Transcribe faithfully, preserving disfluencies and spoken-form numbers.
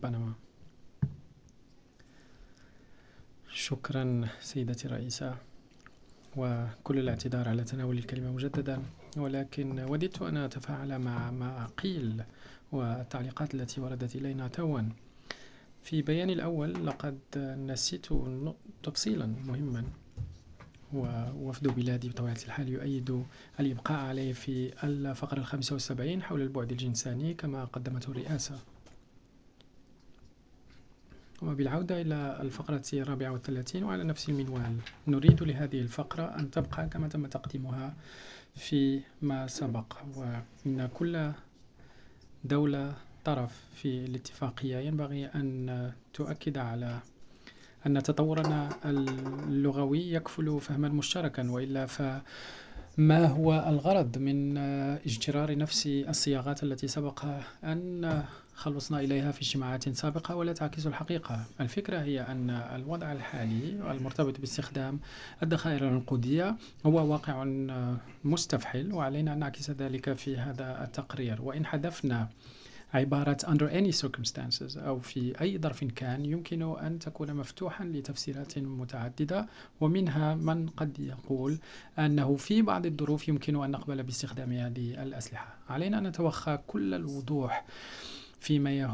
بنما. شكرا سيدتي الرئيسة، وكل الاعتذار على تناول الكلمة مجددا، ولكن وددت أن أتفاعل مع ما قيل والتعليقات التي وردت إلينا توا. في بياني الأول لقد نسيت تفصيلا مهما، ووفد بلادي بطبيعة الحال يؤيد الإبقاء عليه في الفقرة الخامسة والسبعين حول البعد الجنساني كما قدمته الرئاسة. وبالعودة إلى الفقرة الرابعة والثلاثين وعلى نفس المنوال، نريد لهذه الفقرة أن تبقى كما تم تقديمها فيما سبق، وإن كل دولة طرف في الاتفاقية ينبغي أن تؤكد على أن تطورنا اللغوي يكفل فهما مشتركا، وإلا فما هو الغرض من اجترار نفس الصياغات التي سبق أن خلصنا إليها في اجتماعات سابقة ولا تعكس الحقيقة. الفكرة هي أن الوضع الحالي المرتبط باستخدام الذخائر العنقودية هو واقع مستفحل، وعلينا أن نعكس ذلك في هذا التقرير. وإن حذفنا عبارة under any circumstances أو في أي ظرف كان، يمكن أن تكون مفتوحا لتفسيرات متعددة، ومنها من قد يقول أنه في بعض الظروف يمكن أن نقبل باستخدام هذه الأسلحة. علينا أن نتوخى كل الوضوح فيما